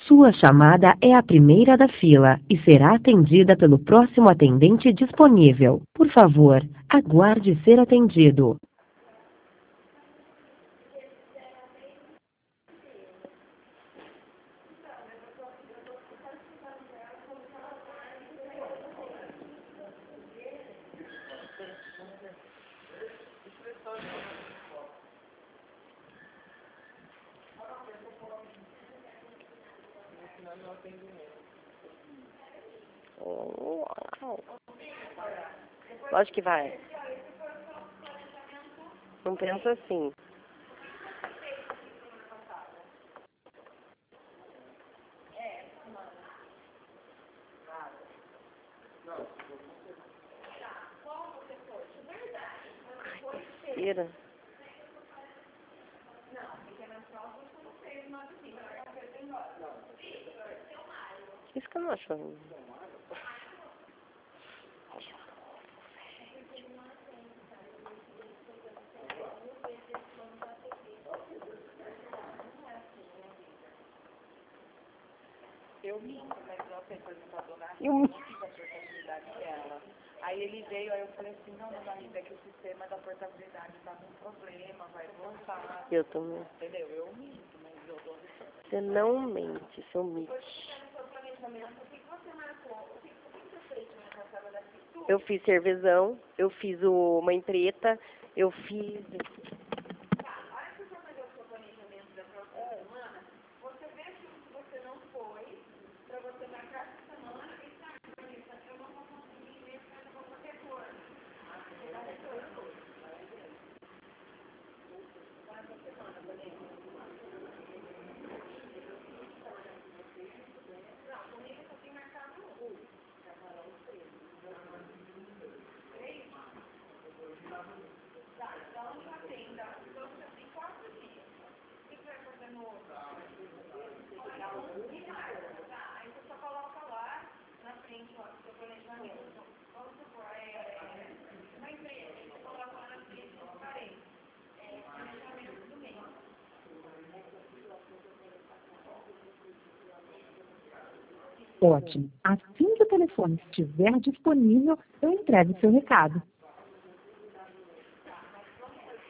Sua chamada é a primeira da fila e será atendida pelo próximo atendente disponível. Por favor, aguarde ser atendido. Lógico que vai. Não pensa assim. Tira. Isso que eu não acho. Eu minto, mas ela foi apresentadora na Eu minto. a portabilidade dela. Aí ele veio, aí eu falei assim, não, dona Rita, é que o sistema da portabilidade tá com problema, vai voltar. Eu também. Entendeu? Eu minto, mas eu dou resposta. Você não mente, seu mito. Eu fiz cervezão, eu fiz uma empreta, eu fiz... Ótimo. Assim que o telefone estiver disponível, eu entrego o seu recado.